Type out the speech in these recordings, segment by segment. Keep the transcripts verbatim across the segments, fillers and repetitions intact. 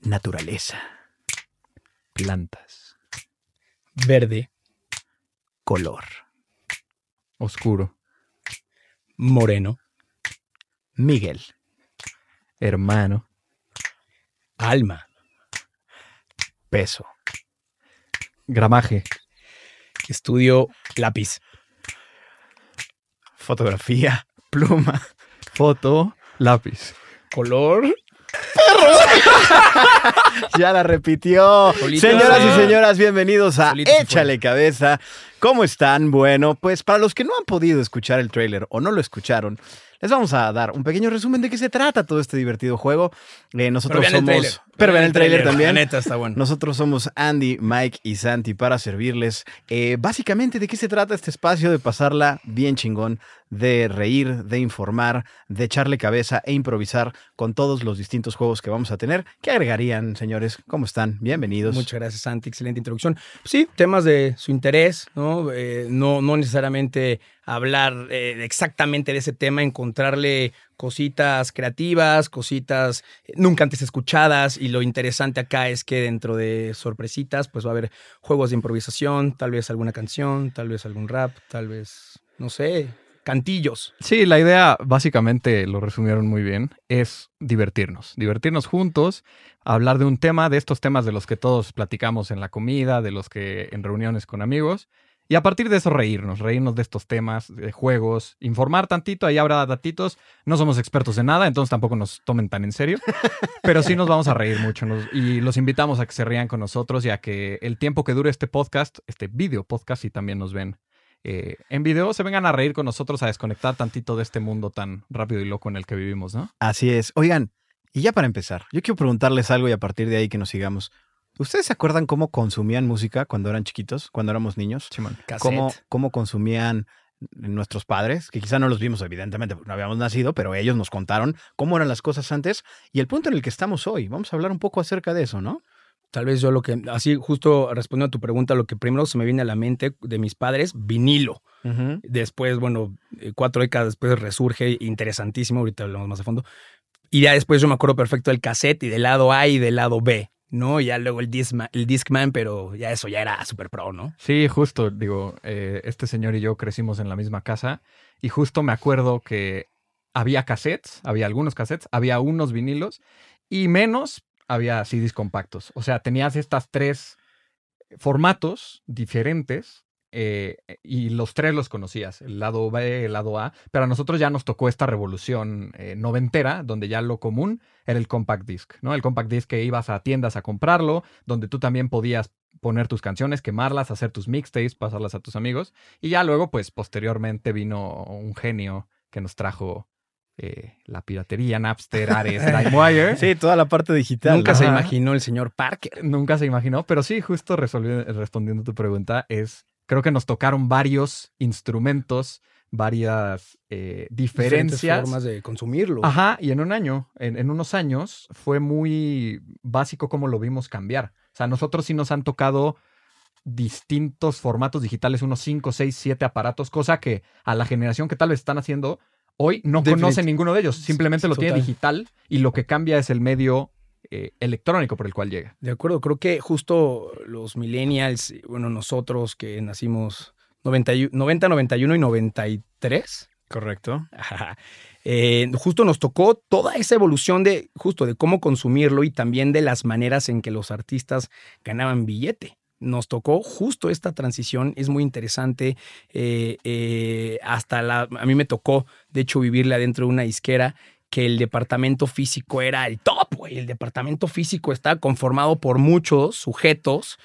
Naturaleza. Plantas. Verde. Color. Oscuro. Moreno. Miguel. Hermano. Alma. Peso. Gramaje. Estudio lápiz. Fotografía. Pluma. Foto. Lápiz. Color. Ya la repitió. Solito Señoras se- y señoras, bienvenidos a Solito se Échale Cabeza. ¿Cómo están? Bueno, pues para los que no han podido escuchar el tráiler o no lo escucharon, les vamos a dar un pequeño resumen de qué se trata todo este divertido juego. Eh, nosotros vean el somos... tráiler. Pero vean el tráiler también. La neta está bueno. Nosotros somos Andy, Mike y Santi para servirles eh, básicamente de qué se trata este espacio de pasarla bien chingón, de reír, de informar, de echarle cabeza e improvisar con todos los distintos juegos que vamos a tener. ¿Qué agregarían, señores? ¿Cómo están? Bienvenidos. Muchas gracias, Santi. Excelente introducción. Sí, temas de su interés, ¿no? Eh, no, no necesariamente hablar eh, exactamente de ese tema, encontrarle cositas creativas, cositas nunca antes escuchadas, y lo interesante acá es que dentro de sorpresitas pues va a haber juegos de improvisación, tal vez alguna canción, tal vez algún rap, tal vez, no sé, cantillos. Sí, la idea, básicamente, lo resumieron muy bien, es divertirnos. Divertirnos juntos, hablar de un tema, de estos temas de los que todos platicamos en la comida, de los que en reuniones con amigos, y a partir de eso reírnos, reírnos de estos temas, de juegos, informar tantito, ahí habrá datitos. No somos expertos en nada, entonces tampoco nos tomen tan en serio, pero sí nos vamos a reír mucho nos, y los invitamos a que se rían con nosotros y a que el tiempo que dure este podcast, este video podcast, si también nos ven eh, en video, se vengan a reír con nosotros, a desconectar tantito de este mundo tan rápido y loco en el que vivimos, ¿no? Así es. Oigan, y ya para empezar, yo quiero preguntarles algo y a partir de ahí que nos sigamos. ¿Ustedes se acuerdan cómo consumían música cuando eran chiquitos, cuando éramos niños? Simón. ¿Cómo, cómo consumían nuestros padres? Que quizá no los vimos, evidentemente, porque no habíamos nacido, pero ellos nos contaron cómo eran las cosas antes y el punto en el que estamos hoy. Vamos a hablar un poco acerca de eso, ¿no? Tal vez yo lo que, así justo respondiendo a tu pregunta, lo que primero se me viene a la mente de mis padres, vinilo. Uh-huh. Después, bueno, cuatro décadas después resurge, interesantísimo, ahorita hablamos más a fondo. Y ya después yo me acuerdo perfecto del cassette y del lado A y del lado B, ¿no? Y ya luego el, Discman, el Discman, pero ya eso ya era super pro, ¿no? Sí, justo, digo, eh, este señor y yo crecimos en la misma casa y justo me acuerdo que había cassettes, había algunos cassettes, había unos vinilos y menos había C Ds compactos. O sea, tenías estas tres formatos diferentes eh, y los tres los conocías, el lado B, el lado A, pero a nosotros ya nos tocó esta revolución eh, noventera, donde ya lo común era el compact disc, ¿no? El compact disc que ibas a tiendas a comprarlo, donde tú también podías poner tus canciones, quemarlas, hacer tus mixtapes, pasarlas a tus amigos, y ya luego, pues, posteriormente vino un genio que nos trajo eh, la piratería, Napster, Ares, LimeWire. Sí, toda la parte digital. Nunca ¿no? se Ajá. imaginó el señor Parker. Nunca se imaginó, pero sí, justo resolvi- respondiendo tu pregunta, es, creo que nos tocaron varios instrumentos, varias eh, Diferentes diferencias. formas de consumirlo. Ajá, y en un año, en, en unos años, fue muy básico cómo lo vimos cambiar. O sea, a nosotros sí nos han tocado distintos formatos digitales, unos cinco, seis, siete aparatos, cosa que a la generación que tal vez están haciendo hoy no Definit- conoce ninguno de ellos. Simplemente lo tiene Total. digital y lo que cambia es el medio eh, electrónico por el cual llega. De acuerdo, creo que justo los millennials, bueno, nosotros que nacimos noventa, noventa, noventa y uno y noventa y tres, Correcto. ajá, eh, justo nos tocó toda esa evolución de justo de cómo consumirlo y también de las maneras en que los artistas ganaban billete. Nos tocó justo esta transición, es muy interesante. Eh, eh, hasta la, a mí me tocó, de hecho, vivirla dentro de una disquera, que el departamento físico era el top, güey. El departamento físico estaba conformado por muchos sujetos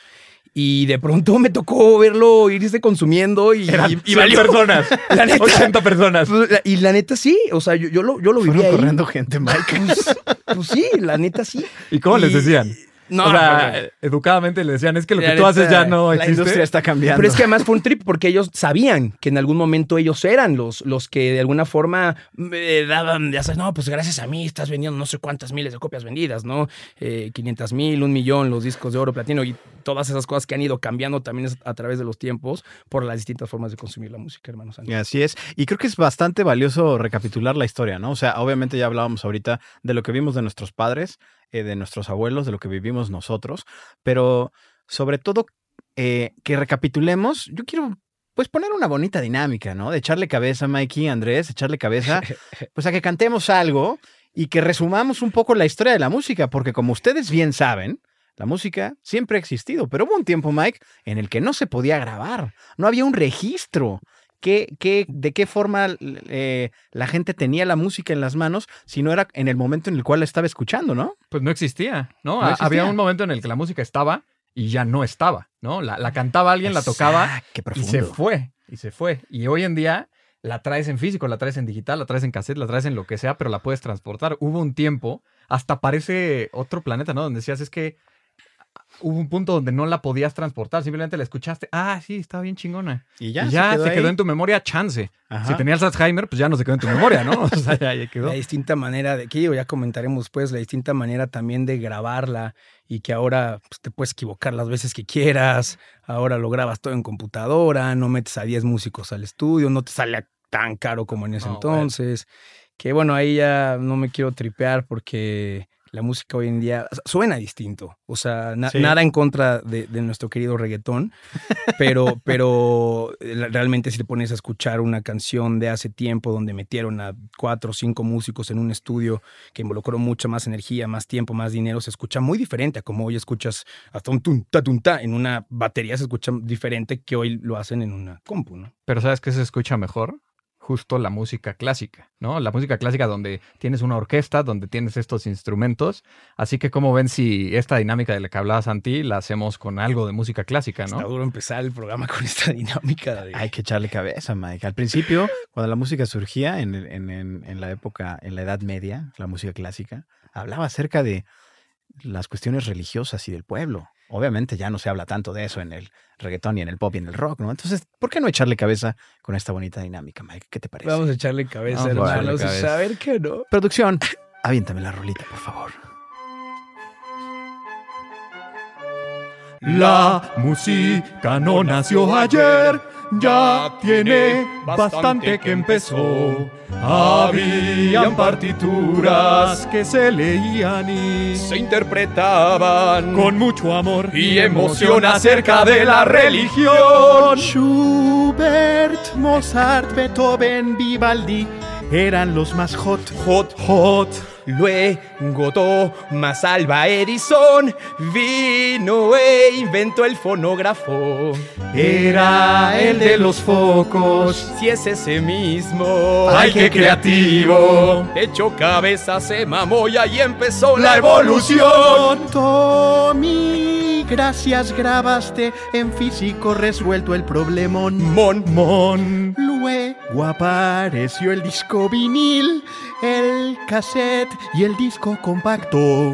y de pronto me tocó verlo irse consumiendo y, Eran y, y cien valió. personas, La neta. ochenta personas. Pues, la- y la neta sí, o sea, yo, yo lo, yo lo viví Fueron ahí. corriendo gente, Mike. Pues, pues sí, la neta sí. ¿Y cómo les Y- decían? No, o sea, pero- educadamente le decían, es que lo La que tú haces neta, ya no La existe. industria está cambiando. Pero es que además fue un trip porque ellos sabían que en algún momento ellos eran los, los que de alguna forma me daban, ya sabes, no, pues gracias a mí estás vendiendo no sé cuántas miles de copias vendidas, ¿no? Eh, quinientas mil, un millón, los discos de oro, platino y todas esas cosas que han ido cambiando también es a través de los tiempos por las distintas formas de consumir la música, hermanos. Y así es. Y creo que es bastante valioso recapitular la historia, ¿no? O sea, obviamente ya hablábamos ahorita de lo que vimos de nuestros padres, eh, de nuestros abuelos, de lo que vivimos nosotros, pero sobre todo eh, que recapitulemos, yo quiero pues poner una bonita dinámica, ¿no? De echarle cabeza, Mikey, Andrés, echarle cabeza, pues a que cantemos algo y que resumamos un poco la historia de la música, porque como ustedes bien saben, la música siempre ha existido, pero hubo un tiempo, Mike, en el que no se podía grabar, no había un registro. ¿Qué, qué, ¿De qué forma eh, la gente tenía la música en las manos si no era en el momento en el cual la estaba escuchando, ¿no? Pues no existía, ¿no? No existía. Había un momento en el que la música estaba y ya no estaba, ¿no? La, la cantaba alguien, la tocaba Ah, qué y profundo. se fue, y se fue. Y hoy en día la traes en físico, la traes en digital, la traes en cassette, la traes en lo que sea, pero la puedes transportar. Hubo un tiempo, hasta parece otro planeta, ¿no? Donde decías, es que hubo un punto donde no la podías transportar, simplemente la escuchaste, ah, sí, está bien chingona. Y ya, y ya se, quedó, ahí. en tu memoria, chance. Ajá. Si tenías Alzheimer, pues ya no se quedó en tu memoria, ¿no? O sea, ya, ya quedó. La distinta manera de, que digo, ya comentaremos pues, la distinta manera también de grabarla y que ahora pues, te puedes equivocar las veces que quieras, ahora lo grabas todo en computadora, no metes a diez músicos al estudio, no te sale tan caro como en ese No, entonces, que bueno, ahí ya no me quiero tripear porque la música hoy en día suena distinto, o sea, na- Sí. nada en contra de, de nuestro querido reggaetón, pero, pero realmente si te pones a escuchar una canción de hace tiempo donde metieron a cuatro o cinco músicos en un estudio que involucró mucha más energía, más tiempo, más dinero, se escucha muy diferente a como hoy escuchas hasta un tunta tunta en una batería, se escucha diferente que hoy lo hacen en una compu, ¿no? Pero ¿sabes qué se escucha mejor? Justo la música clásica, ¿no? La música clásica donde tienes una orquesta, donde tienes estos instrumentos. Así que, ¿cómo ven si esta dinámica de la que hablaba Santi la hacemos con algo de música clásica, Está no? duro empezar el programa con esta dinámica. De... Hay que echarle cabeza, Mike. Al principio, cuando la música surgía en, el- en, en, en la época, en la Edad Media, la música clásica, hablaba acerca de las cuestiones religiosas y del pueblo. Obviamente ya no se habla tanto de eso en el reggaetón y en el pop y en el rock, ¿no? Entonces, ¿por qué no echarle cabeza con esta bonita dinámica, Mike? ¿Qué te parece? Vamos a echarle cabeza, Vamos a echarle hermanos, y cabeza. saber que no. Producción, aviéntame la rolita, por favor. La música no nació ayer, ya tiene bastante que empezó. Habían partituras que se leían y Se interpretaban con mucho amor y emoción acerca de la religión. Schubert, Mozart, Beethoven, Vivaldi eran los más hot. Hot, hot. Luego Thomas Alva Edison vino e inventó el fonógrafo. Era el de los focos. Si es ese mismo. ¡Ay, qué creativo! Hecho cabeza se mamó y ahí empezó ¡La evolución! Tommy, gracias, grabaste en físico resuelto el problemón. Mon, Mon. Luego apareció el disco vinil, el cassette y el disco compacto.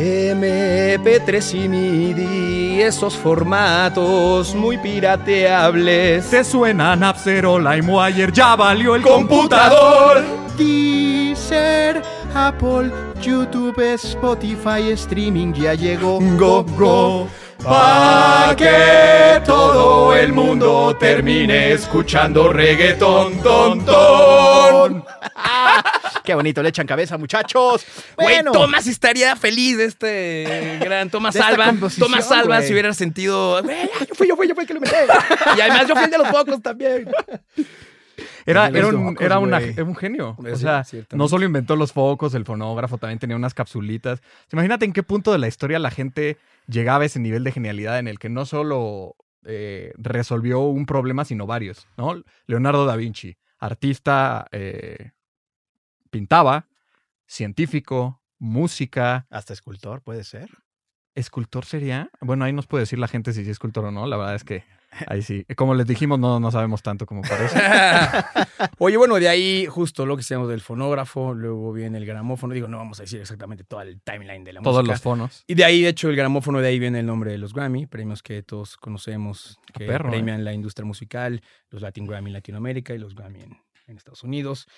M P tres y M I D I, esos formatos muy pirateables. Te suena Napster o LimeWire, ya valió el computador. Deezer, Apple, YouTube, Spotify, streaming ya llegó. Go, go. Pa' que todo el mundo termine escuchando reggaetón, ton, ton. Qué bonito, le echan cabeza, muchachos. Güey, Bueno, Tomás estaría feliz de este gran Tomás De esta Alva. composición, Tomás Alva güey. si hubiera sentido, güey, yo fui, yo fui, yo fui el que lo metí. Y además yo fui el de los pocos también. Era, De era, los un, locos, era una- güey. era un genio. O Sí, sea, ciertamente. no solo inventó los focos, el fonógrafo, también tenía unas capsulitas. Imagínate en qué punto de la historia la gente llegaba a ese nivel de genialidad en el que no solo eh, resolvió un problema, sino varios, ¿no? Leonardo da Vinci, artista, eh, pintaba, científico, música, hasta escultor puede ser. ¿Escultor sería? Bueno, ahí nos puede decir la gente si es escultor o no. La verdad es que ahí sí. Como les dijimos, no, no sabemos tanto como parece. Oye, bueno, de ahí justo lo que decíamos del fonógrafo, luego viene el gramófono. Digo, no vamos a decir exactamente todo el timeline de la Todos música. los fonos. Y de ahí, de hecho, el gramófono, de ahí viene el nombre de los Grammy, premios que todos conocemos, que perro, premian eh. la industria musical, los Latin Grammy en Latinoamérica y los Grammy en, en Estados Unidos.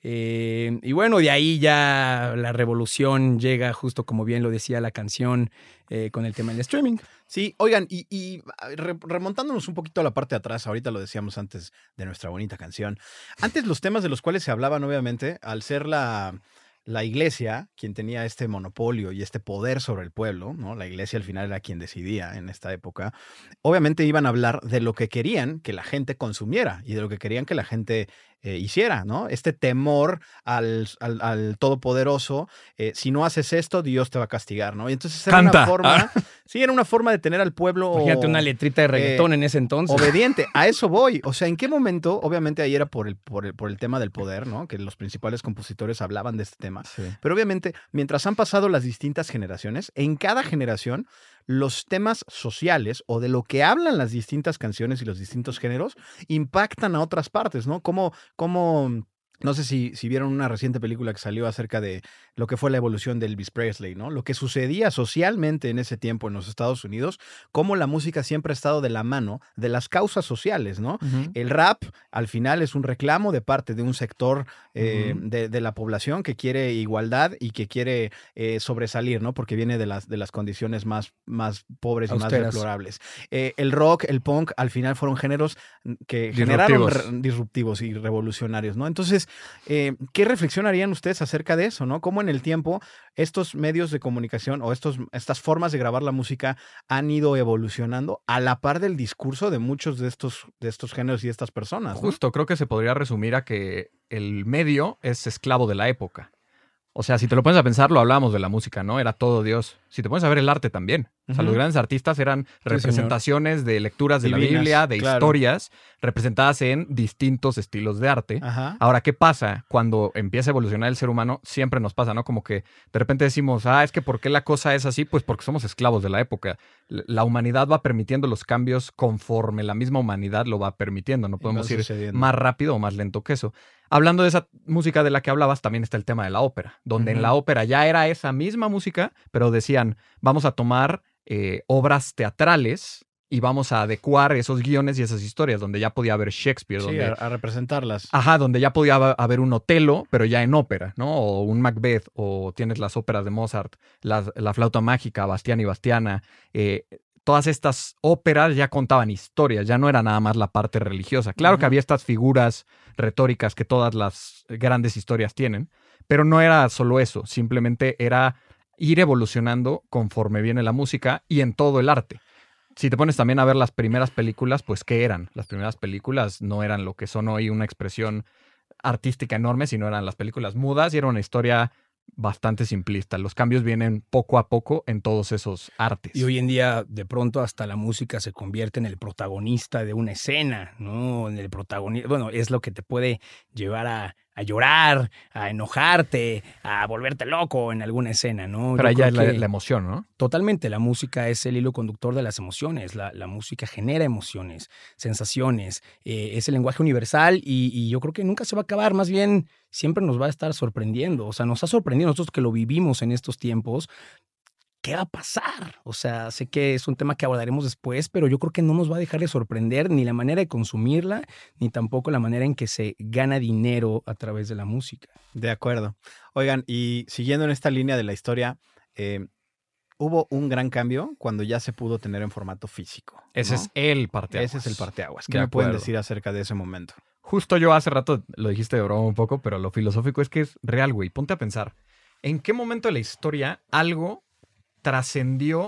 Eh, y bueno, de ahí ya la revolución llega, justo como bien lo decía la canción, eh, con el tema del streaming. Sí, oigan, y, y re- remontándonos un poquito a la parte de atrás, ahorita lo decíamos antes de nuestra bonita canción. Antes los temas de los cuales se hablaban, obviamente, al ser la, la iglesia quien tenía este monopolio y este poder sobre el pueblo, ¿no? La iglesia al final era quien decidía en esta época. Obviamente iban a hablar de lo que querían que la gente consumiera y de lo que querían que la gente eh, hiciera, ¿no? Este temor al, al, al todopoderoso, eh, si no haces esto, Dios te va a castigar, ¿no? Y entonces era Canta. una forma, sí, era una forma de tener al pueblo Imagínate una letrita de reggaetón eh, en ese entonces. obediente. A eso voy. O sea, ¿en qué momento? Obviamente ahí era por el, por el, por el tema del poder, ¿no? Que los principales compositores hablaban de este tema. Sí. Pero obviamente, mientras han pasado las distintas generaciones, en cada generación, los temas sociales o de lo que hablan las distintas canciones y los distintos géneros impactan a otras partes, ¿no? Como, como no sé si, si vieron una reciente película que salió acerca de lo que fue la evolución de Elvis Presley, ¿no? Lo que sucedía socialmente en ese tiempo en los Estados Unidos, cómo la música siempre ha estado de la mano de las causas sociales, ¿no? Uh-huh. El rap, al final, es un reclamo de parte de un sector eh, Ujú. de, de la población que quiere igualdad y que quiere eh, sobresalir, ¿no? Porque viene de las, de las condiciones más, más pobres y más Austeras. deplorables. Eh, el rock, el punk, al final fueron géneros que generaron Disruptivos. re- disruptivos y revolucionarios, ¿no? Entonces, eh, ¿qué reflexión harían ustedes acerca de eso, ¿no? Cómo en el tiempo estos medios de comunicación o estos, estas formas de grabar la música han ido evolucionando a la par del discurso de muchos de estos, de estos géneros y de estas personas, ¿no? Justo, creo que se podría resumir a que el medio es esclavo de la época. O sea, si te lo pones a pensar, lo hablábamos de la música, ¿no? Era todo Dios. Si te pones a ver el arte también. O sea, Ujú. los grandes artistas eran representaciones de lecturas de la Divinas, Biblia, de claro. historias, representadas en distintos estilos de arte. Ajá. Ahora, ¿qué pasa cuando empieza a evolucionar el ser humano? Siempre nos pasa, ¿no? Como que de repente decimos, ah, es que ¿por qué la cosa es así? Pues porque somos esclavos de la época. L- La humanidad va permitiendo los cambios conforme la misma humanidad lo va permitiendo. No Y podemos va ir sucediendo. más rápido o más lento que eso. Hablando de esa música de la que hablabas, también está el tema de la ópera, donde en Ujú. la ópera ya era esa misma música, pero decían, vamos a tomar eh, obras teatrales y vamos a adecuar esos guiones y esas historias, donde ya podía haber Shakespeare, Sí, donde a, a representarlas. Ajá, donde ya podía hab- haber un Otelo, pero ya en ópera, ¿no? O un Macbeth, o tienes las óperas de Mozart, las- la flauta mágica, Bastián y Bastiana. eh, todas estas óperas ya contaban historias, ya no era nada más la parte religiosa. Claro que Ujú. había estas figuras retóricas que todas las grandes historias tienen, pero no era solo eso, simplemente era ir evolucionando conforme viene la música y en todo el arte. Si te pones también a ver las primeras películas, pues ¿qué eran? Las primeras películas no eran lo que son hoy una expresión artística enorme, sino eran las películas mudas y era una historia bastante simplista. Los cambios vienen poco a poco en todos esos artes. Y hoy en día, de pronto, hasta la música se convierte en el protagonista de una escena, ¿no? En el protagonista, bueno, es lo que te puede llevar a, a llorar, a enojarte, a volverte loco en alguna escena, ¿no? Pero Yo ahí ya creo es la, que la emoción, ¿no? totalmente, la música es el hilo conductor de las emociones, la, la música genera emociones, sensaciones, eh, es el lenguaje universal y, y yo creo que nunca se va a acabar, más bien siempre nos va a estar sorprendiendo, o sea, nos ha sorprendido nosotros que lo vivimos en estos tiempos. ¿Qué va a pasar? O sea, sé que es un tema que abordaremos después, pero yo creo que no nos va a dejar de sorprender ni la manera de consumirla, ni tampoco la manera en que se gana dinero a través de la música. De acuerdo. Oigan, y siguiendo en esta línea de la historia, eh, hubo un gran cambio cuando ya se pudo tener en formato físico, Ese ¿no? es el parteaguas. Ese es el parteaguas. ¿Qué De me pueden acuerdo. decir acerca de ese momento? Justo yo hace rato lo dijiste de broma un poco, pero lo filosófico es que es real, güey. Ponte a pensar, ¿en qué momento de la historia algo trascendió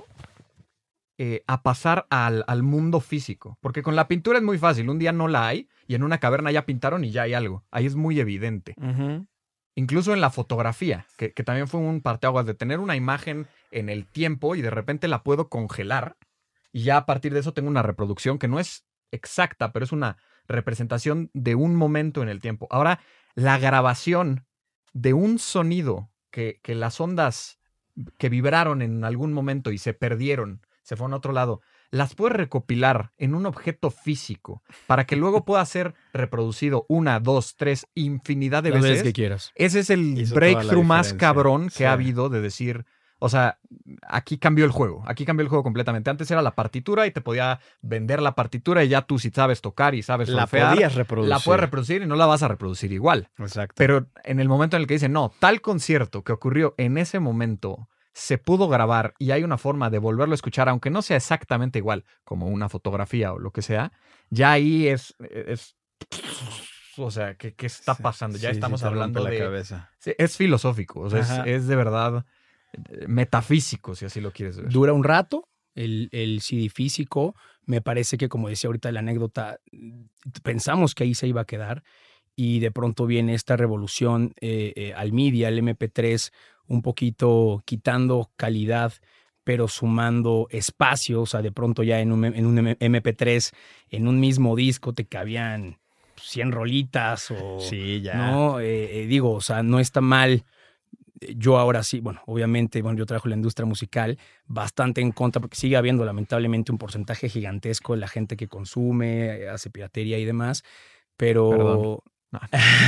eh, a pasar al, al mundo físico? Porque con la pintura es muy fácil. Un día no la hay y en una caverna ya pintaron y ya hay algo. Ahí es muy evidente. Ujú. Incluso en la fotografía, que, que también fue un parteaguas de tener una imagen en el tiempo y de repente la puedo congelar y ya a partir de eso tengo una reproducción que no es exacta, pero es una representación de un momento en el tiempo. Ahora, la grabación de un sonido que, que las ondas que vibraron en algún momento y se perdieron, se fueron a otro lado, las puedes recopilar en un objeto físico para que luego pueda ser reproducido una, dos, tres, infinidad de Las veces. veces que quieras. Ese es el Hizo toda la breakthrough más diferencia. cabrón que Sí. ha habido de decir, o sea, aquí cambió el juego, aquí cambió el juego completamente. Antes era la partitura y te podía vender la partitura y ya tú si sabes tocar y sabes La solfear, podías reproducir. la puedes reproducir y no la vas a reproducir igual. Exacto. Pero en el momento en el que dicen, no, tal concierto que ocurrió en ese momento se pudo grabar y hay una forma de volverlo a escuchar, aunque no sea exactamente igual, como una fotografía o lo que sea, ya ahí es... es o sea, ¿qué, qué está Sí, pasando? Ya sí, estamos sí te hablando rompe la de... cabeza. Sí, es filosófico, o sea, es, Ajá. es de verdad eh, metafísico, si así lo quieres ver. Dura un rato, el, el C D físico, me parece que como decía ahorita la anécdota, pensamos que ahí se iba a quedar y de pronto viene esta revolución eh, eh, al media, el eme pe tres, un poquito quitando calidad, pero sumando espacio, o sea, de pronto ya en un, en un eme pe tres, en un mismo disco te cabían cien rolitas o... Sí, ya. No, eh, eh, digo, o sea, no está mal. Yo ahora sí, bueno, obviamente, bueno, yo trabajo en la industria musical, bastante en contra, porque sigue habiendo lamentablemente un porcentaje gigantesco de la gente que consume, hace piratería y demás, pero... Perdón. No.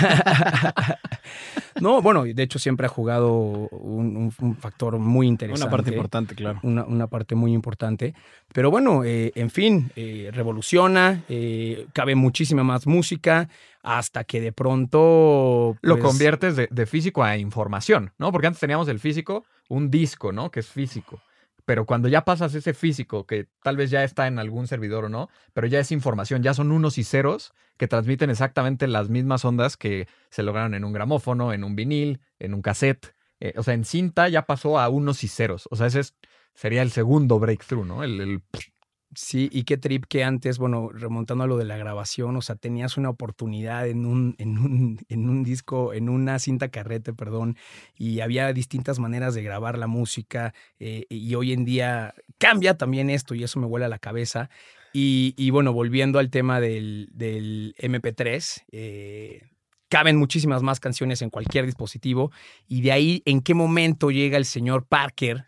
No, bueno, de hecho siempre ha jugado un, un, un factor muy interesante. Una parte importante, claro. Una, una parte muy importante. Pero bueno, eh, en fin, eh, revoluciona, eh, cabe muchísima más música hasta que de pronto... Lo pues, conviertes de, de físico a información, ¿no? Porque antes teníamos el físico, un disco, ¿no? Que es físico. Pero cuando ya pasas ese físico, que tal vez ya está en algún servidor o no, pero ya es información, ya son unos y ceros que transmiten exactamente las mismas ondas que se lograron en un gramófono, en un vinil, en un cassette. Eh, o sea, en cinta ya pasó a unos y ceros. O sea, ese es, sería el segundo breakthrough, ¿no? El, el... Sí, y qué trip que antes, bueno, remontando a lo de la grabación, o sea, tenías una oportunidad en un, en un, en un disco, en una cinta carrete, perdón, y había distintas maneras de grabar la música, eh, y hoy en día cambia también esto, y eso me vuela la cabeza. Y, y bueno, volviendo al tema del, del eme pe tres, eh, caben muchísimas más canciones en cualquier dispositivo, y de ahí, ¿en qué momento llega el señor Parker?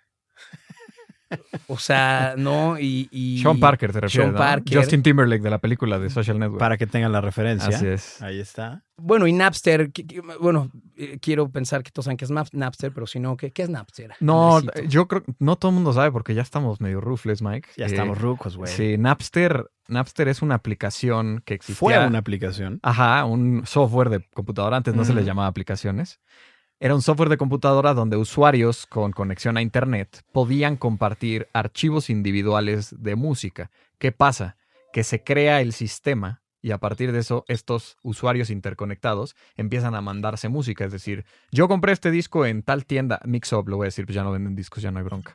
O sea, ¿no? Y, y Sean Parker, te refieres, Sean ¿no? Parker. Justin Timberlake de la película de Social Network. Para que tengan la referencia. Así es. Ahí está. Bueno, y Napster, que- que- bueno, eh, quiero pensar que todos saben que es Nap- Napster, pero si no, ¿qué, qué es Napster? No, Andresito. yo creo que no todo el mundo sabe porque ya estamos medio rufles, Mike. Ya Eh, estamos rucos, güey. Sí, Napster, Napster es una aplicación que existía. Fue una aplicación. Ajá, un software de computadora. Antes no se les Ujú. llamaba aplicaciones. Era un software de computadora donde usuarios con conexión a internet podían compartir archivos individuales de música. ¿Qué pasa? Que se crea el sistema y a partir de eso estos usuarios interconectados empiezan a mandarse música. Es decir, yo compré este disco en tal tienda, Mixup, lo voy a decir, pues ya no venden discos, ya no hay bronca.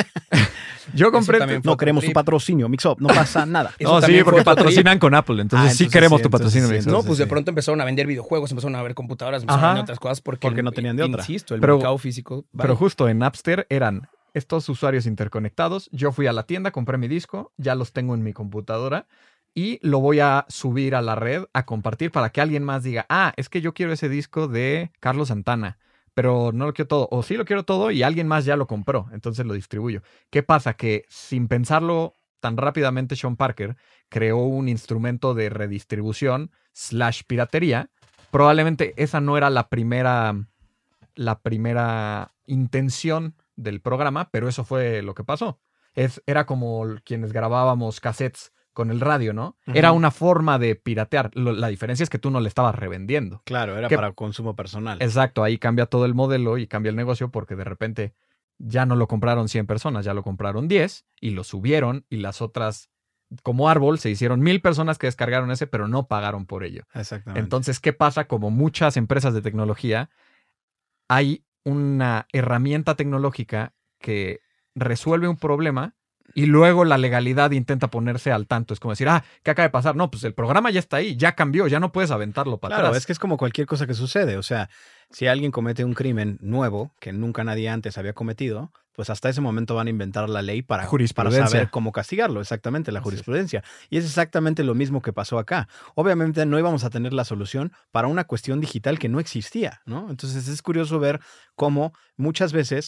Yo compré... también este- fue No queremos tu trip. patrocinio, Mixup, no pasa nada. Eso No, sí, también fue porque otro trip. patrocinan con Apple, entonces Ah, sí entonces queremos sí, tu entonces patrocinio. sí, Mixup. No, entonces pues de sí. pronto empezaron a vender videojuegos, empezaron a ver computadoras, empezaron Ajá. a vender otras cosas porque, Porque no tenían de otra. Insisto, el Pero- mercado físico. Pero vaya. justo en Napster eran estos usuarios interconectados. Yo fui a la tienda, compré mi disco, ya los tengo en mi computadora y lo voy a subir a la red a compartir para que alguien más diga, ah, es que yo quiero ese disco de Carlos Santana, pero no lo quiero todo. O sí lo quiero todo y alguien más ya lo compró, entonces lo distribuyo. ¿Qué pasa? Que sin pensarlo tan rápidamente, Sean Parker creó un instrumento de redistribución slash piratería. Probablemente esa no era la primera, la primera intención del programa, pero eso fue lo que pasó. Es, era como quienes grabábamos cassettes con el radio, ¿no? Ujú. Era una forma de piratear. Lo- la diferencia es que tú no le estabas revendiendo. Claro, era ¿Qué- para consumo personal. Exacto, ahí cambia todo el modelo y cambia el negocio porque de repente ya no lo compraron cien personas, ya lo compraron diez y lo subieron y las otras, como árbol, se hicieron mil personas que descargaron ese, pero no pagaron por ello. Exactamente. Entonces, ¿qué pasa? Como muchas empresas de tecnología, hay una herramienta tecnológica que resuelve un problema y luego la legalidad intenta ponerse al tanto. Es como decir, ah, ¿qué acaba de pasar? No, pues el programa ya está ahí, ya cambió, ya no puedes aventarlo para Claro, atrás. es que es como cualquier cosa que sucede. O sea, si alguien comete un crimen nuevo que nunca nadie antes había cometido, pues hasta ese momento van a inventar la ley para, para Jurisprudencia. saber cómo castigarlo. Exactamente, la Así es. jurisprudencia. Y es exactamente lo mismo que pasó acá. Obviamente no íbamos a tener la solución para una cuestión digital que no existía, ¿no? Entonces es curioso ver cómo muchas veces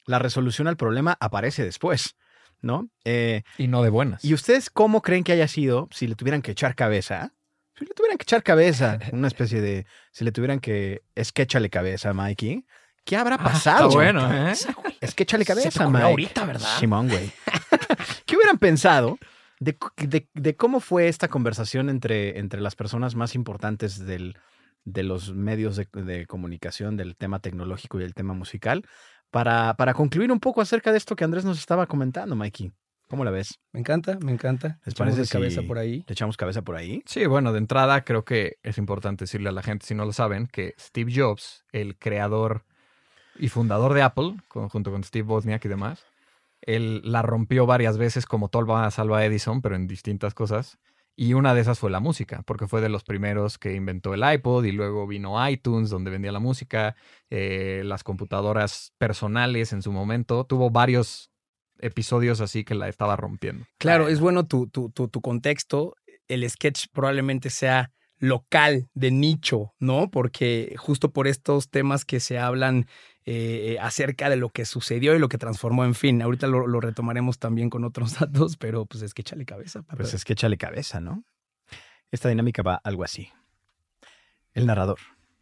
la resolución al problema aparece después, ¿no? Eh, Y no de buenas. ¿Y ustedes cómo creen que haya sido si le tuvieran que echar cabeza? Si le tuvieran que echar cabeza, una especie de... Si le tuvieran que... Esquéchale cabeza, Mikey. ¿Qué habrá pasado? Está bueno, ¿eh? Esquéchale Se te cabeza, ocurrió Mike. ahorita, ¿verdad? Simón, güey. ¿Qué hubieran pensado de, de- de cómo fue esta conversación entre, entre las personas más importantes del, de los medios de, de comunicación, del tema tecnológico y el tema musical, para, para concluir un poco acerca de esto que Andrés nos estaba comentando, Mikey? ¿Cómo la ves? Me encanta, me encanta. ¿Les Echamos parece de cabeza si por ahí? le echamos cabeza por ahí? Sí, bueno, de entrada creo que es importante decirle a la gente, si no lo saben, que Steve Jobs, el creador y fundador de Apple, con- junto con Steve Wozniak y demás, él la rompió varias veces como Thomas Alva Edison, pero en distintas cosas. Y una de esas fue la música, porque fue de los primeros que inventó el iPod y luego vino iTunes, donde vendía la música, eh, las computadoras personales en su momento. Tuvo varios episodios así que la estaba rompiendo. Claro, Bueno. es bueno tu, tu, tu, tu contexto. El sketch probablemente sea local, de nicho, ¿no? Porque justo por estos temas que se hablan eh, acerca de lo que sucedió y lo que transformó, en fin, ahorita lo, lo retomaremos también con otros datos, pero pues es que échale cabeza, papá. Pues es que échale cabeza, ¿no? Esta dinámica va algo así. El narrador.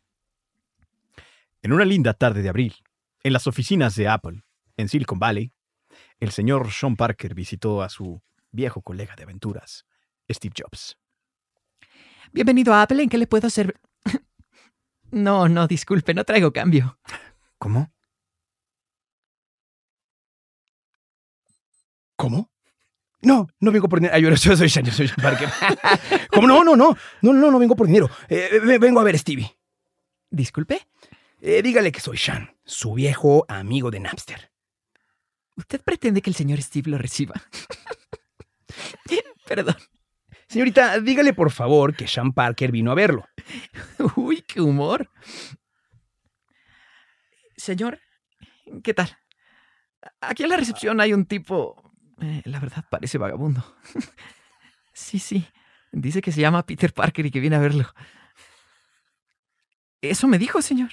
En una linda tarde de abril, en las oficinas de Apple, en Silicon Valley, el señor Sean Parker visitó a su viejo colega de aventuras, Steve Jobs. Bienvenido a Apple, ¿en qué le puedo servir? No, no, disculpe, no traigo cambio. ¿Cómo? ¿Cómo? No, no vengo por dinero. Ay, yo, yo soy Sean, yo soy Sean Parker. ¿Cómo? No, no, no. No, no, no vengo por dinero. Eh, ve- vengo a ver a Stevie. Disculpe, Eh, dígale que soy Sean, su viejo amigo de Napster. ¿usted pretende que el señor Steve lo reciba? Perdón. Señorita, dígale por favor que Sean Parker vino a verlo. Uy, qué humor. Señor, ¿qué tal? Aquí en la recepción hay un tipo... eh, la verdad, parece vagabundo. Sí, sí. Dice que se llama Peter Parker y que viene a verlo. Eso me dijo, señor.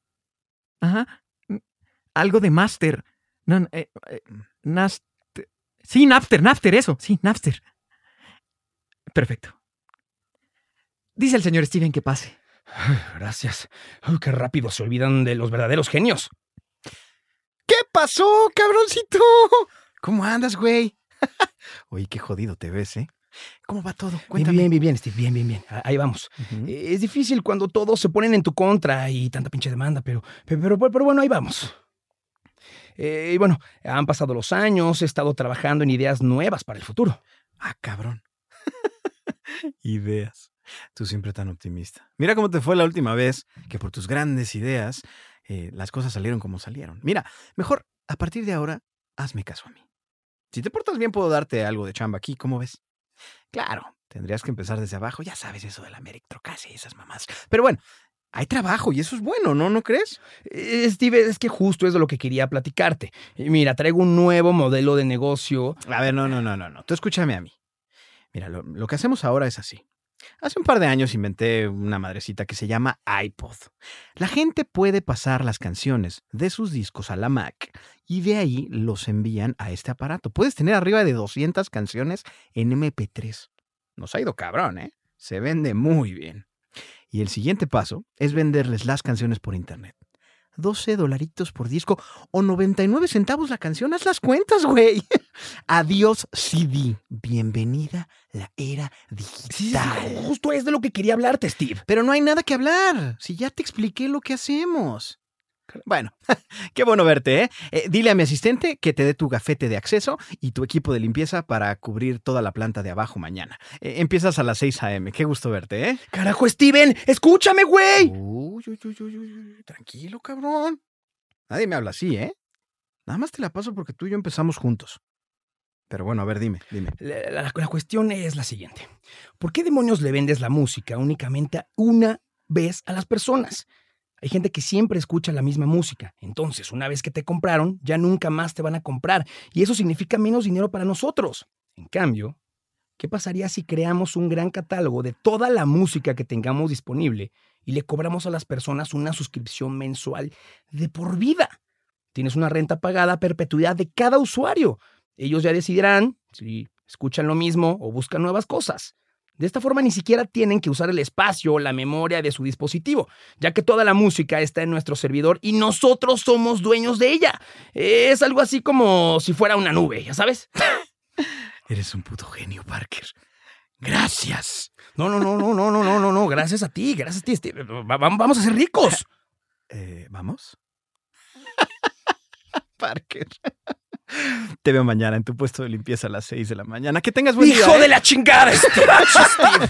Ajá. Algo de Master. No, no, eh, eh, Nast... Sí, Napster, Napster, eso. Sí, Napster. Perfecto. Dice el señor Steven que pase. Ay, gracias. Ay, qué rápido se olvidan de los verdaderos genios. ¿Qué pasó, cabroncito? ¿Cómo andas, güey? Oye, qué jodido te ves, ¿eh? ¿Cómo va todo? Bien, Cuéntame. bien, bien, bien, Steve, bien, bien, bien. Ahí vamos. Ujú. Eh, Es difícil cuando todos se ponen en tu contra y tanta pinche demanda, pero, pero, pero, pero bueno, ahí vamos. Eh, y bueno, han pasado los años, he estado trabajando en ideas nuevas para el futuro. Ah, cabrón. Ideas. Tú siempre tan optimista. Mira cómo te fue la última vez que por tus grandes ideas eh, las cosas salieron como salieron. Mira, mejor a partir de ahora, hazme caso a mí. Si te portas bien, puedo darte algo de chamba aquí. ¿Cómo ves? Claro, tendrías que empezar desde abajo. Ya sabes eso de la meritocracia y esas mamás. Pero bueno, hay trabajo y eso es bueno, ¿no? ¿No crees? Eh, Steve, es que justo es de lo que quería platicarte. Eh, Mira, traigo un nuevo modelo de negocio. A ver, no, no, no, no, no. Tú escúchame a mí. Mira, lo, lo que hacemos ahora es así. Hace un par de años inventé una madrecita que se llama iPod. La gente puede pasar las canciones de sus discos a la Mac y de ahí los envían a este aparato. Puedes tener arriba de doscientas canciones en eme pe tres. Nos ha ido cabrón, ¿eh? Se vende muy bien. Y el siguiente paso es venderles las canciones por internet. doce dolaritos por disco o noventa y nueve centavos la canción. Haz las cuentas, güey. Adiós C D. Bienvenida la era Sí, sí, digital. sí, justo es de lo que quería hablarte, Steve. Pero no hay nada que hablar. Si ya te expliqué lo que hacemos. Bueno, qué bueno verte, ¿eh? Eh, Dile a mi asistente que te dé tu gafete de acceso y tu equipo de limpieza para cubrir toda la planta de abajo mañana. Eh, empiezas a las seis a eme. Qué gusto verte, ¿eh? Carajo, Steven, escúchame, güey. Uy, uy, uy, uy, uy, uy, tranquilo, cabrón. Nadie me habla así, ¿eh? Nada más te la paso porque tú y yo empezamos juntos. Pero bueno, a ver, dime, dime. La, la- la cuestión es la siguiente. ¿Por qué demonios le vendes la música únicamente una vez a las personas? Hay gente que siempre escucha la misma música. Entonces, una vez que te compraron, ya nunca más te van a comprar. Y eso significa menos dinero para nosotros. En cambio, ¿qué pasaría si creamos un gran catálogo de toda la música que tengamos disponible y le cobramos a las personas una suscripción mensual de por vida? Tienes una renta pagada a perpetuidad de cada usuario. Ellos ya decidirán si escuchan lo mismo o buscan nuevas cosas. De esta forma ni siquiera tienen que usar el espacio o la memoria de su dispositivo, ya que toda la música está en nuestro servidor y nosotros somos dueños de ella. Es algo así como si fuera una nube, ¿ya sabes? Eres un puto genio, Parker. Gracias. No, no, no, no, no, no, no, no, no. Gracias a ti, gracias a ti. Steve. Va- va- Vamos a ser ricos. Eh, ¿Vamos? Parker. Te veo mañana en tu puesto de limpieza a las seis de la mañana. Que tengas buen día. ¡Hijo ¿eh? de la chingada, Steve! Steve.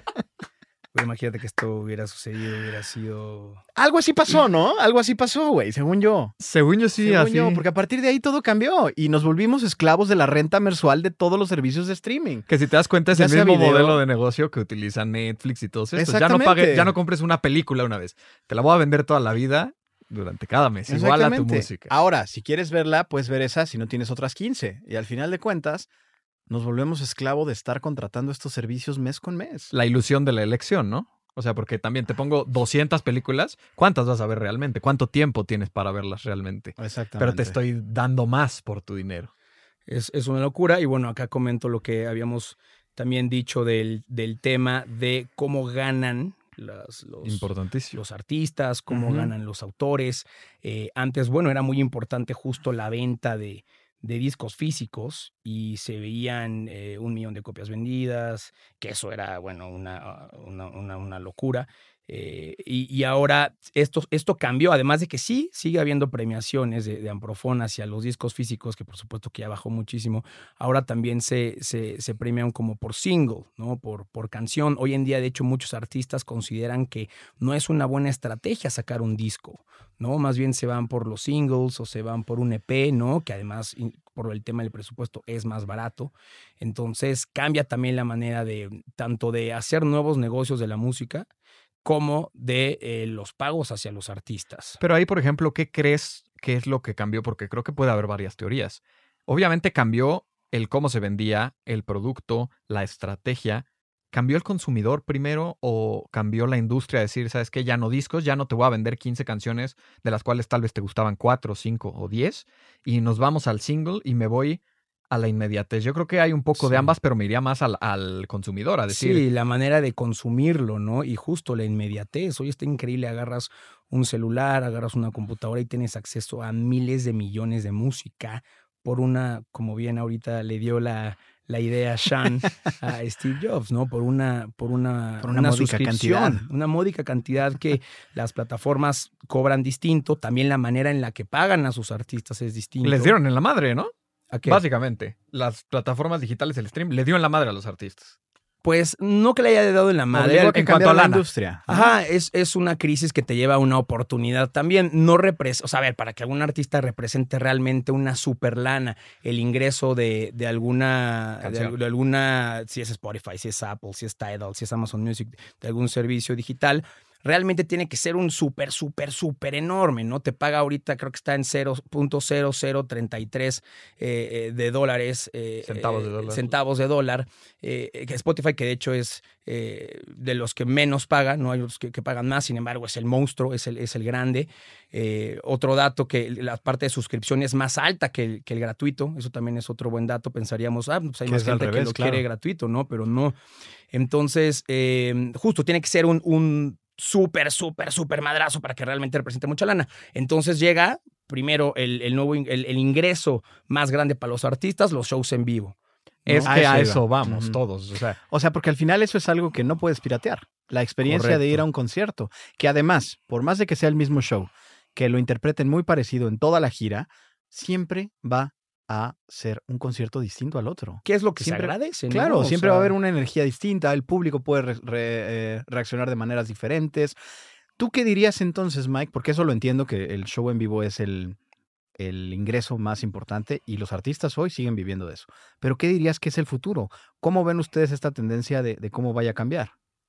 Pero imagínate que esto hubiera sucedido, hubiera sido... Algo así pasó, ¿no? Algo así pasó, güey, según yo. Según yo sí, según así. yo, porque a partir de ahí todo cambió y nos volvimos esclavos de la renta mensual de todos los servicios de streaming. Que si te das cuenta es Ya el sea mismo video. modelo de negocio que utiliza Netflix y todos estos. Ya no, Exactamente. pagues, ya no compres una película una vez. Te la voy a vender toda la vida durante cada mes. Igual a tu Exactamente. música. Ahora, si quieres verla, puedes ver esa si no tienes otras quince. Y al final de cuentas, nos volvemos esclavos de estar contratando estos servicios mes con mes. La ilusión de la elección, ¿no? O sea, porque también te pongo doscientas películas. ¿Cuántas vas a ver realmente? ¿Cuánto tiempo tienes para verlas realmente? Exactamente. Pero te estoy dando más por tu dinero. Es, es una locura. Y bueno, acá comento lo que habíamos también dicho del, del tema de cómo ganan las, los, Importantísimo. los artistas, cómo Ujú. ganan los autores. Eh, antes, bueno, era muy importante justo la venta de, de discos físicos y se veían eh, un millón de copias vendidas, que eso era, bueno, una, una, una, una locura. Eh, y, y ahora esto, esto cambió, además de que sí, sigue habiendo premiaciones de, de Amprofon hacia los discos físicos, que por supuesto que ya bajó muchísimo. Ahora también se, se, se premian como por single, ¿no? Por, por canción. Hoy en día, de hecho, muchos artistas consideran que no es una buena estrategia sacar un disco, ¿no? Más bien se van por los singles o se van por un E P, ¿no? Que además, por el tema del presupuesto, es más barato. Entonces, cambia también la manera de, tanto de hacer nuevos negocios de la música, como de eh, los pagos hacia los artistas. Pero ahí, por ejemplo, ¿qué crees que es lo que cambió? Porque creo que puede haber varias teorías. Obviamente cambió el cómo se vendía, el producto, la estrategia. ¿Cambió el consumidor primero o cambió la industria a decir, sabes qué, ya no discos, ya no te voy a vender quince canciones de las cuales tal vez te gustaban cuatro, cinco o diez y nos vamos al single y me voy a la inmediatez? Yo creo que hay un poco Sí. de ambas, pero me iría más al, al consumidor a decir, Sí, la manera de consumirlo, ¿no? Y justo la inmediatez. Hoy está increíble, agarras un celular, agarras una computadora y tienes acceso a miles de millones de música por una, como bien ahorita le dio la, la idea a Sean, a Steve Jobs, ¿no? Por una, por una, Por una módica suscripción, cantidad. una módica cantidad que las plataformas cobran distinto. También la manera en la que pagan a sus artistas es distinto. les dieron en la madre, ¿no? ¿A qué? Básicamente, las plataformas digitales, el stream, le dio en la madre a los artistas. Pues no que le haya dado en la madre. Obligó a al- que en cuanto cambiara a la lana. industria. ¿no? Ajá, es, es una crisis que te lleva a una oportunidad también. No representa, o sea, a ver, para que algún artista represente realmente una super lana, el ingreso de, de alguna, de, Canción. al- de alguna, si es Spotify, si es Apple, si es Tidal, si es Amazon Music, de algún servicio digital, realmente tiene que ser un súper, súper, súper enorme, ¿no? Te paga ahorita, creo que está en cero punto cero cero treinta y tres eh, eh, de dólares. eh, Centavos de eh, dólar. Centavos de dólar. Eh, que Spotify, que de hecho es eh, de los que menos paga, no hay otros que, que pagan más, sin embargo es el monstruo, es el, es el grande. Eh, otro dato, que la parte de suscripción es más alta que el, que el gratuito, eso también es otro buen dato. Pensaríamos, ah, pues hay Que más es al gente que revés, lo claro. quiere gratuito, ¿no? Pero no. Entonces, eh, justo tiene que ser un, un súper, súper, súper madrazo para que realmente represente mucha lana. Entonces llega primero el, el nuevo in- el, el ingreso más grande para los artistas, los shows en vivo. Es A que eso a iba. eso vamos Ujú. todos. O sea, O sea, porque al final eso es algo que no puedes piratear. La experiencia de ir Correcto. a un concierto. Que además, por más de que sea el mismo show, que lo interpreten muy parecido en toda la gira, siempre va a ser un concierto distinto al otro. ¿Qué es lo que Siempre- se agradece? ¿no? Claro, O siempre sea, va a haber una energía distinta, el público puede re- re- eh, reaccionar de maneras diferentes. ¿Tú qué dirías entonces, Mike? Porque eso lo entiendo, que el show en vivo es el, el ingreso más importante y los artistas hoy siguen viviendo de eso. Pero ¿qué dirías que es el futuro? ¿Cómo ven ustedes esta tendencia de, de cómo vaya a cambiar?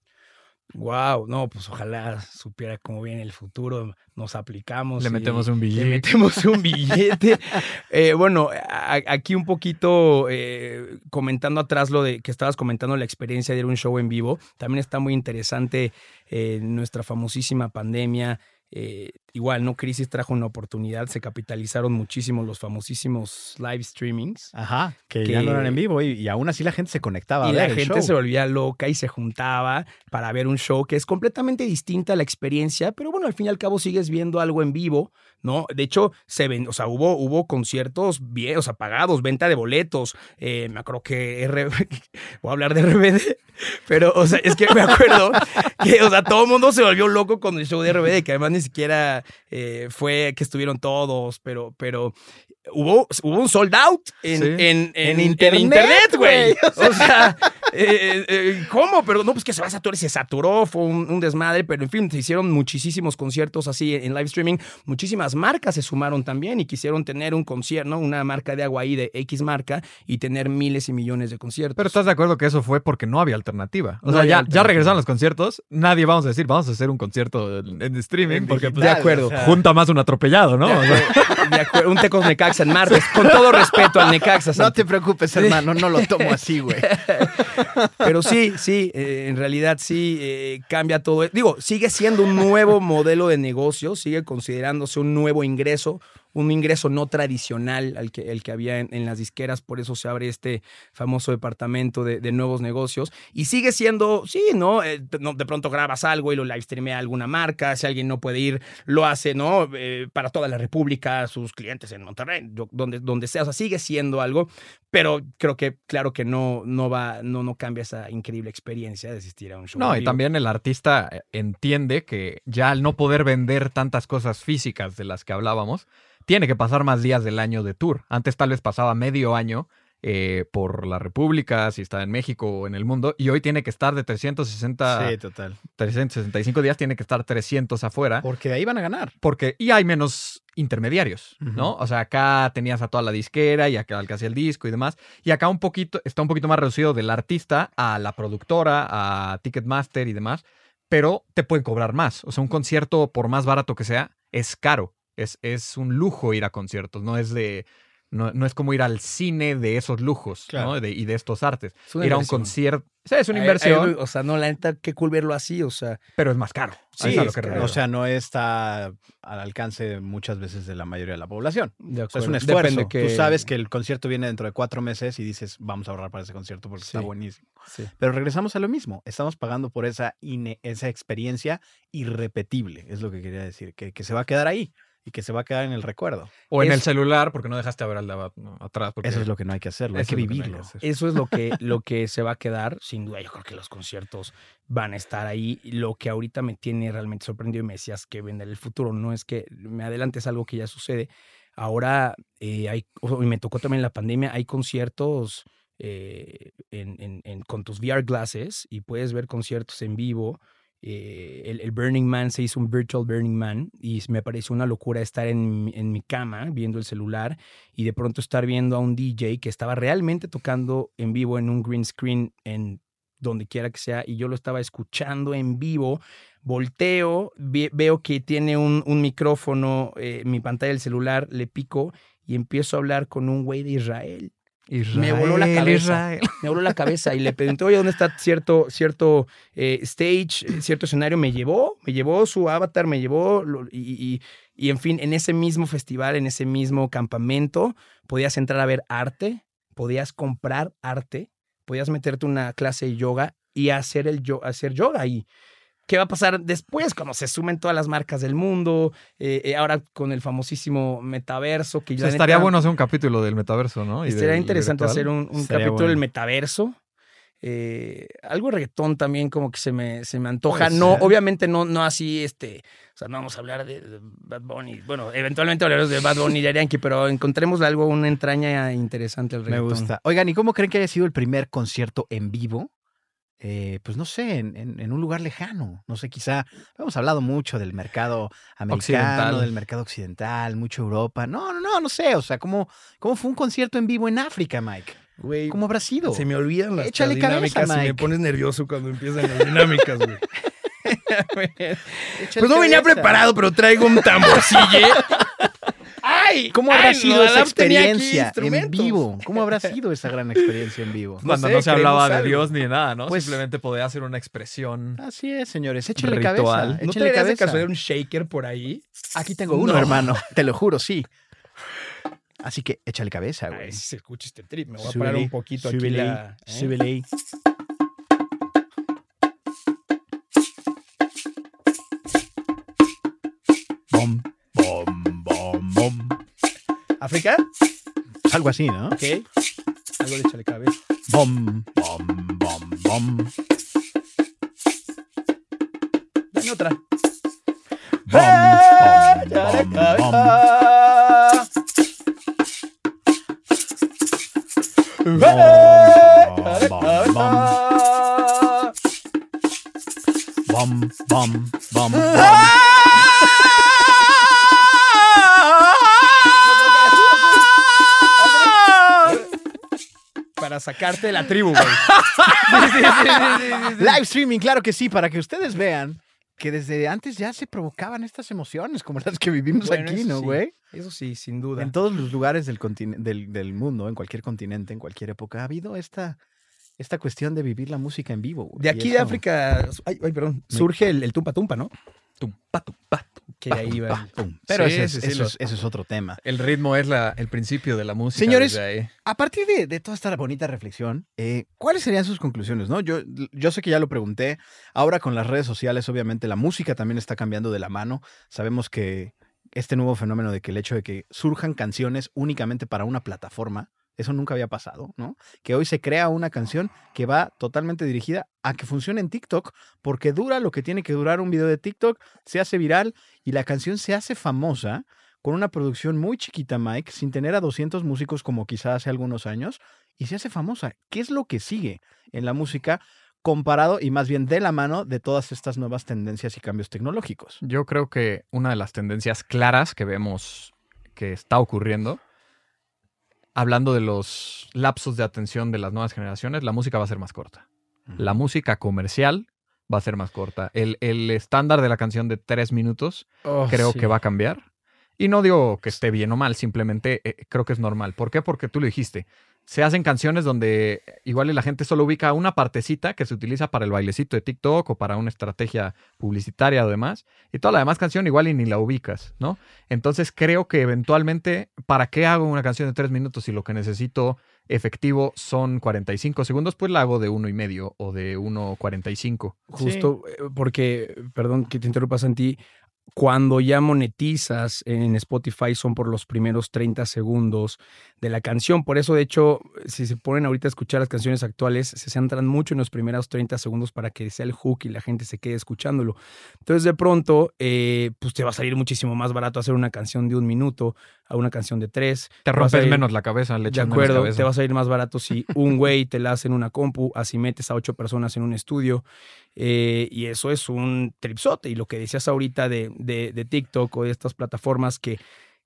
Wow, no, pues ojalá supiera cómo viene el futuro, nos aplicamos. le y metemos un Le billete. metemos un billete. Eh, bueno, a- aquí un poquito eh, comentando atrás lo de que estabas comentando, la experiencia de ir a un show en vivo. También está muy interesante eh, nuestra famosísima pandemia. Eh, igual, ¿no? Crisis trajo una oportunidad, se capitalizaron muchísimo los famosísimos live streamings. Ajá, que, Que- ya no eran en vivo y, y aún así la gente se conectaba a Y ver la el gente show. se volvía loca y se juntaba para ver un show que es completamente distinta a la experiencia, pero bueno, al fin y al cabo sigues viendo algo en vivo, ¿no? De hecho, se ven, o sea, hubo, hubo conciertos bien, o sea, pagados, venta de boletos. Eh, me acuerdo que R... voy a hablar de R B D, pero, o sea, es que me acuerdo que, o sea, todo el mundo se volvió loco con el show de R B D, que además ni siquiera eh, fue que estuvieron todos, pero, pero hubo, hubo un sold out en, Sí. en, en, En en internet, internet, güey. güey. O sea, eh, eh, ¿cómo? Pero no, pues que se va a saturar y se saturó, fue un, un desmadre, pero en fin, se hicieron muchísimos conciertos así en live streaming. Muchísimas marcas se sumaron también y quisieron tener un concierto, ¿no? Una marca de agua ahí de X marca y tener miles y millones de conciertos. Pero estás de acuerdo que eso fue porque no había alternativa. O No sea, había ya, ya alternativa. regresaron los conciertos. Nadie vamos a decir, vamos a hacer un concierto en, en streaming En porque pues, digital, de acuerdo. o sea, junta más un atropellado, ¿no? O sea, De acuerdo, un Tecos Necaxa en martes, con todo respeto al Necaxa. No Santi. te preocupes, hermano, no lo tomo así, güey. Pero sí, sí, eh, en realidad sí eh, cambia todo. Digo, sigue siendo un nuevo modelo de negocio, sigue considerándose un nuevo ingreso, un ingreso no tradicional al que, el que había en, en las disqueras, por eso se abre este famoso departamento de, de nuevos negocios. Y sigue siendo, sí, ¿no? Eh, no, de pronto grabas algo y lo live streamea alguna marca, si alguien no puede ir, lo hace, ¿no? Eh, para toda la República, sus clientes en Monterrey, yo- donde, donde sea, o sea, sigue siendo algo, pero creo que, claro que no, no va, no, no cambia esa increíble experiencia de asistir a un show. no, en y vivo. también el artista eh, entiende que ya al no poder vender tantas cosas físicas de las que hablábamos, tiene que pasar más días del año de tour. Antes tal vez pasaba medio año eh, por la República, si está en México o en el mundo, y hoy tiene que estar de trescientos sesenta, Sí, total. trescientos sesenta y cinco días, tiene que estar trescientos afuera. Porque de ahí van a ganar. Porque, y hay menos intermediarios, Ujú. ¿no? O sea, acá tenías a toda la disquera y acá al que hacía el disco y demás. Y acá un poquito, está un poquito más reducido del artista a la productora, a Ticketmaster y demás. Pero te pueden cobrar más. O sea, un concierto, por más barato que sea, es caro. Es, es un lujo ir a conciertos. No es de. No, no es como ir al cine de esos lujos, Claro. ¿no? De- y de estos artes. Es una Ir a un inversión. concierto. Sí, es una Ay, inversión, ay, o sea, no, la neta, qué cool verlo así, o sea. pero es más caro. Sí, Es a lo es que caro. refiero. o sea, no está al alcance muchas veces de la mayoría de la población. De O sea, es acuerdo. un esfuerzo. Depende que... Tú sabes que el concierto viene dentro de cuatro meses y dices, vamos a ahorrar para ese concierto porque está Sí. buenísimo. Sí. Pero regresamos a lo mismo. Estamos pagando por esa, ine- esa experiencia irrepetible, es lo que quería decir, que, que se va a quedar ahí y que se va a quedar en el recuerdo. O en es- el celular, porque no dejaste ver al de ab- no, atrás. Porque Eso es lo que no hay que hacerlo, hay eso que es lo que no hay que vivirlo. hacer. Eso es lo que, lo que se va a quedar, sin duda. Yo creo que los conciertos van a estar ahí. Lo que ahorita me tiene realmente sorprendido y me decías que vendrá el futuro, no es que me adelantes algo que ya sucede. Ahora eh, hay, o- y me tocó también en la pandemia, hay conciertos eh, en, en- en- con tus V R glasses y puedes ver conciertos en vivo. Eh, el, el Burning Man se hizo un virtual Burning Man y me pareció una locura estar en, mi- en mi cama viendo el celular y de pronto estar viendo a un D J que estaba realmente tocando en vivo en un green screen en donde quiera que sea y yo lo estaba escuchando en vivo. Volteo, ve- veo que tiene un, un micrófono, eh, mi pantalla del celular, le pico y empiezo a hablar con un güey de Israel. Me voló la Israel, cabeza. Israel. Me voló la cabeza y le pregunté, oye, ¿dónde está cierto, cierto eh, stage, eh, cierto escenario? Me llevó, me llevó su avatar, me llevó, lo- y, y- y, en fin, en ese mismo festival, en ese mismo campamento, podías entrar a ver arte, podías comprar arte, podías meterte una clase de yoga y hacer, el yo, hacer yoga. Y ¿qué va a pasar después cuando se sumen todas las marcas del mundo? Eh, eh, ahora con el famosísimo metaverso. Que O yo, sea, la estaría neta, bueno hacer un capítulo del metaverso, ¿no? Y Estaría del interesante virtual. hacer un, un Estaría capítulo del bueno. metaverso. Eh, algo de reggaetón también como que se me, se me antoja. Puede No, ser. obviamente no, no así, este, o sea, no vamos a hablar de, de Bad Bunny. Bueno, eventualmente hablaremos de Bad Bunny y Yankee, pero encontremos algo, una entraña interesante al Me reggaetón. gusta. Oigan, ¿y cómo creen que haya sido el primer concierto en vivo? Eh, pues no sé, en, en- en un lugar lejano. No sé, quizá hemos hablado mucho del mercado americano, Occidental. del mercado occidental, mucho Europa. No, no, no, no sé. O sea, ¿cómo, cómo fue un concierto en vivo en África, Mike? Güey, ¿Cómo habrá sido? se me olvidan las, Échale las cabeza, dinámicas y me Mike. pones nervioso cuando empiezan las dinámicas, güey. Échale Pues no venía cabeza. preparado, pero traigo un tamborcille. ¡Ay! ¡Ay! ¿Cómo habrá Ay, sido Nodalab esa tenía aquí experiencia en instrumentos. vivo? ¿Cómo habrá sido esa gran experiencia en vivo? No Cuando sé, no se hablaba creemos de algo. Dios ni de nada, ¿no? Pues- Simplemente podía hacer una expresión. Así es, señores. Échenle Ritual. cabeza. ¿No Échenle te cabeza. caso de un shaker por ahí? Aquí tengo uno, No. hermano. Te lo juro, sí. Así que échale cabeza, Ay, güey. si se escucha este trip. Me voy a Súbele, parar un poquito aquí súbele, la... ¿eh? súbele. Bom, bom, bom, bom. ¿África? Algo así, ¿no? Ok. Algo de échale cabeza. Bom, bom, bom, bom. Dame otra. Bom, Échale bom, bom, cabeza. bom. Échale Bom, cabeza. Bom, bom, bom, bom. Para sacarte de la tribu, güey. Live streaming, claro que sí, para que ustedes vean que desde antes ya se provocaban estas emociones como las que vivimos Bueno, aquí, eso ¿no, sí. güey? Eso sí, sin duda. En todos los lugares del, continen- del, del mundo, en cualquier continente, en cualquier época, ha habido esta, esta cuestión de vivir la música en vivo. güey. De Y aquí de eso- África, ay, ay, perdón, Me- surge el, el tumpa tumpa, ¿no? Tumpa, tumpa. Que ahí va. Pa, pum. Pero Sí, ese es- sí, sí, eso, lo- es, eso es otro tema. El ritmo es la, el principio de la música. Señores, desde ahí. A partir de, de toda esta bonita reflexión, eh, ¿cuáles serían sus conclusiones? ¿no? Yo, yo sé que ya lo pregunté. Ahora con las redes sociales, obviamente, la música también está cambiando de la mano. Sabemos que este nuevo fenómeno de que el hecho de que surjan canciones únicamente para una plataforma, eso nunca había pasado, ¿no? Que hoy se crea una canción que va totalmente dirigida a que funcione en TikTok, porque dura lo que tiene que durar un video de TikTok, se hace viral y la canción se hace famosa con una producción muy chiquita, Mike, sin tener a doscientos músicos como quizá hace algunos años, y se hace famosa. ¿Qué es lo que sigue en la música comparado y más bien de la mano de todas estas nuevas tendencias y cambios tecnológicos? Yo creo que una de las tendencias claras que vemos que está ocurriendo, hablando de los lapsos de atención de las nuevas generaciones, la música va a ser más corta. La música comercial va a ser más corta. El, el estándar de la canción de tres minutos Oh, creo sí. que va a cambiar. Y no digo que esté bien o mal, simplemente eh, creo que es normal. ¿Por qué? Porque tú lo dijiste. Se hacen canciones donde igual y la gente solo ubica una partecita que se utiliza para el bailecito de TikTok o para una estrategia publicitaria o demás. Y toda la demás canción igual y ni la ubicas, ¿no? Entonces creo que eventualmente, ¿para qué hago una canción de tres minutos si lo que necesito efectivo son cuarenta y cinco segundos? Pues la hago de uno y medio o de uno cuarenta y cinco. Justo eh, porque, perdón que te interrumpa, Santi, cuando ya monetizas en Spotify son por los primeros treinta segundos de la canción. Por eso, de hecho, si se ponen ahorita a escuchar las canciones actuales, se centran mucho en los primeros treinta segundos para que sea el hook y la gente se quede escuchándolo. Entonces, de pronto, eh, pues te va a salir muchísimo más barato hacer una canción de un minuto a una canción de tres. Te va a rompes salir- menos la cabeza, le De echas menos acuerdo, cabeza. te va a salir más barato si un güey te la hace en una compu, así metes a ocho personas en un estudio. Eh, y eso es un tripsote. Y lo que decías ahorita de, de, de TikTok o de estas plataformas que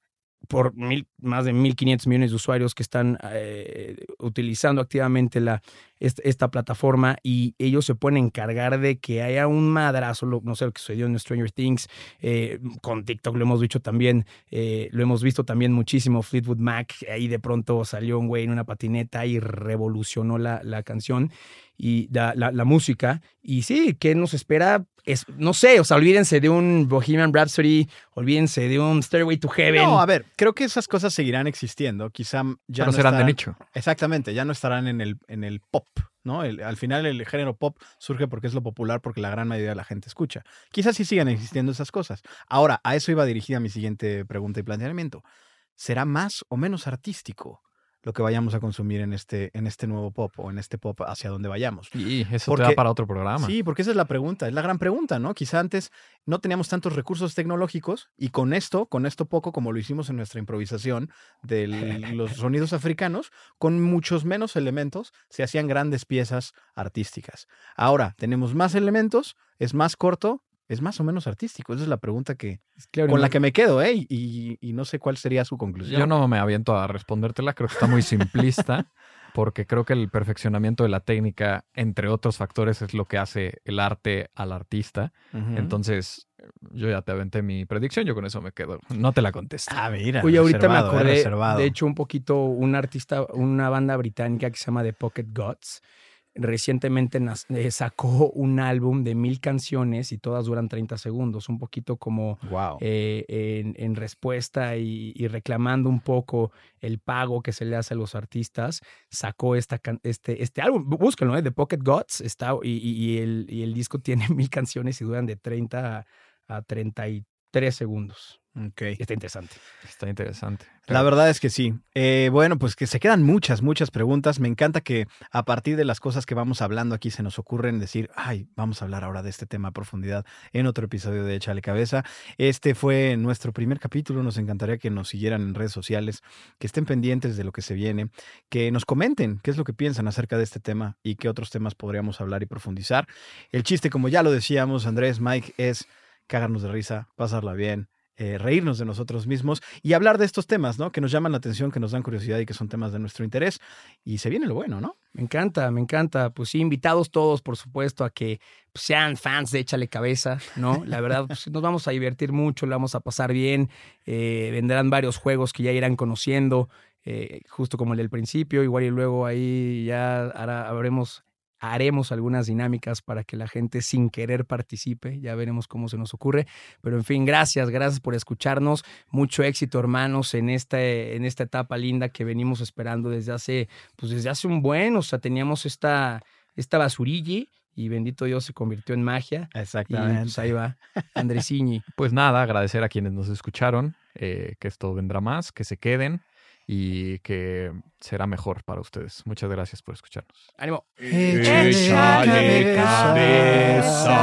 por mil, más de mil quinientos millones de usuarios que están eh, utilizando activamente la, esta, esta plataforma, y ellos se pueden encargar de que haya un madrazo, lo, no sé lo que sucedió en Stranger Things, eh, con TikTok lo hemos dicho también, eh, lo hemos visto también muchísimo, Fleetwood Mac, ahí de pronto salió un güey en una patineta y revolucionó la, la canción y la, la, la música. Y sí, ¿qué nos espera? Es, no sé, o sea, olvídense de un Bohemian Rhapsody, olvídense de un Stairway to Heaven. No, a ver, creo que esas cosas seguirán existiendo. Quizá ya Pero no serán de estarán- nicho. Exactamente, ya no estarán en el, en el pop, ¿no? El- al final el género pop surge porque es lo popular, porque la gran mayoría de la gente escucha. Quizás sí sigan existiendo esas cosas. Ahora, a eso iba dirigida mi siguiente pregunta y planteamiento. ¿Será más o menos artístico lo que vayamos a consumir en este, en este nuevo pop o en este pop hacia donde vayamos? Y eso Porque- te da para otro programa. Sí, porque esa es la pregunta, es la gran pregunta, ¿no? Quizá antes no teníamos tantos recursos tecnológicos y con esto, con esto poco, como lo hicimos en nuestra improvisación de los sonidos africanos, con muchos menos elementos se hacían grandes piezas artísticas. Ahora tenemos más elementos, es más corto, es más o menos artístico. Esa es la pregunta que, Claro, con no- la que me quedo, ¿eh? Y, y no sé cuál sería su conclusión. Yo no me aviento a respondértela, creo que está muy simplista, porque creo que el perfeccionamiento de la técnica, entre otros factores, es lo que hace el arte al artista. Ujú. Entonces, yo ya te aventé mi predicción, yo con eso me quedo. No te la contesto. Ah, mira. Oye, ahorita me reservado, eh, acordé, reservado. de hecho, un poquito, un artista, una banda británica que se llama The Pocket Gods, recientemente nas- eh, sacó un álbum de mil canciones y todas duran treinta segundos, un poquito como Wow. eh, en, en respuesta y, y reclamando un poco el pago que se le hace a los artistas, sacó esta, can- este, este álbum. Bú- Búscalo, ¿eh? The Pocket Gods, está, y, y- y el, y el disco tiene mil canciones y duran de treinta a treinta y tres segundos. Ok. Está interesante. Está interesante. La verdad es que sí. Eh, bueno, pues que se quedan muchas, muchas preguntas. Me encanta que a partir de las cosas que vamos hablando aquí se nos ocurren decir, ay, vamos a hablar ahora de este tema a profundidad en otro episodio de Échale Cabeza. Este fue nuestro primer capítulo. Nos encantaría que nos siguieran en redes sociales, que estén pendientes de lo que se viene, que nos comenten qué es lo que piensan acerca de este tema y qué otros temas podríamos hablar y profundizar. El chiste, como ya lo decíamos, Andrés, Mike, es cagarnos de risa, pasarla bien, eh, reírnos de nosotros mismos y hablar de estos temas, ¿no? Que nos llaman la atención, que nos dan curiosidad y que son temas de nuestro interés. Y se viene lo bueno, ¿no? Me encanta, me encanta. Pues sí, invitados todos, por supuesto, a que pues, sean fans de Échale Cabeza, ¿no? La verdad, pues, nos vamos a divertir mucho, lo vamos a pasar bien. Eh, vendrán varios juegos que ya irán conociendo, eh, justo como el del principio. Igual y luego ahí ya hará, habremos, haremos algunas dinámicas para que la gente sin querer participe. Ya veremos cómo se nos ocurre. Pero en fin, gracias, gracias por escucharnos. Mucho éxito, hermanos, en, este, en esta etapa linda que venimos esperando desde hace, pues desde hace un buen, o sea, teníamos esta, esta basurilla y bendito Dios se convirtió en magia. Y Exactamente. pues ahí va, Andresiñi. Pues nada, agradecer a quienes nos escucharon, eh, que esto vendrá más, que se queden y que será mejor para ustedes. Muchas gracias por escucharnos. Ánimo. Échale cabeza.